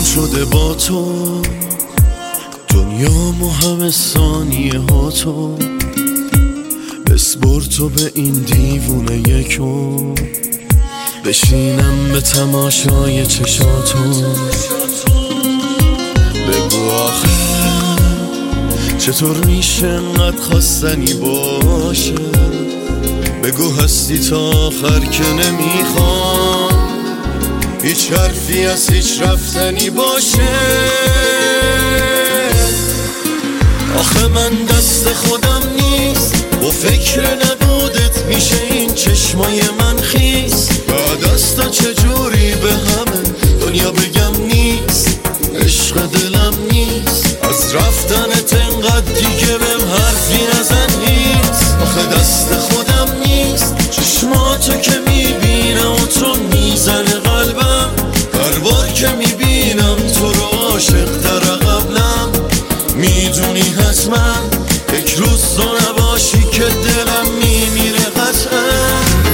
شده با تو، دنیامو همه ثانیه ها تو، بسپر تو به این دیوونه یکو، بشینم به تماشای چشاتو. بگو آخه چطور میشه انقدر خواستنی باشه، بگو هستی تا آخر که نمیخوام هیچ حرفی از هیچ رفتنی باشه. آخه من دست خودم نیست، با فکر نبودت میشه این چشمای من خیس. بعد از تا چجوری به همه دنیا بگم نیست، عشق دلم نیست، از رفتنت انقدر دیگه بهم حرفی نزن نیست. آخه دست خودم نیست، چشماتو که میبینم و تو میزنه قلبم، هر بار که میبینم تو رو عاشق تر قبلم. میدونی حتما یک روز تو نباشی که دلم میمیره قطعا.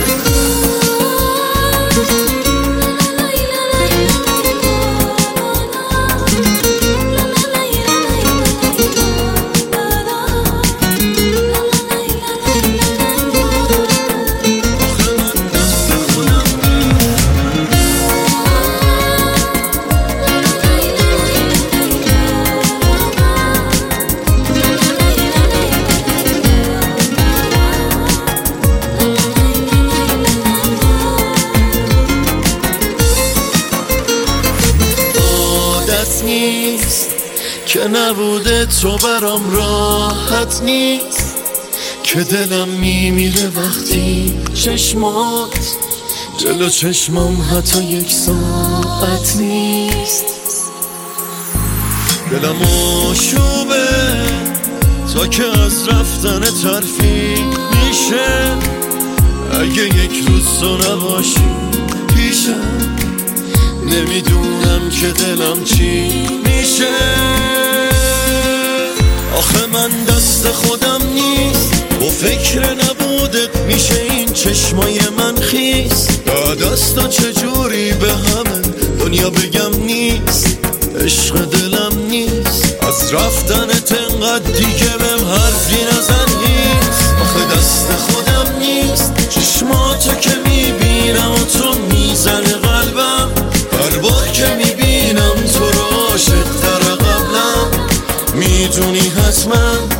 نیست که نبوده تو برام راحت نیست، که دلم میمیره وقتی چشمات جلو چشمام حتی یک ساعت نیست. دلم آشوبه تا که از رفتن ترفیع میشه، اگه یک روز تو نباشی پیشم نمیدونم که دلم چی میشه. آخه من دست خودم نیست، با فکر نبودت میشه این چشمای من خیس. بعد از تا چجوری به همه دنیا بگم نیست، عشق دلم نیست، از رفتنت انقدر دیگه بهم حرفی نزن نیست. آخه دست خودم نیست، چشماتو که میبینم و تو میزنه قلبم، هر بار که میبینم تو رو عاشق تر قبلم. میدونی حتما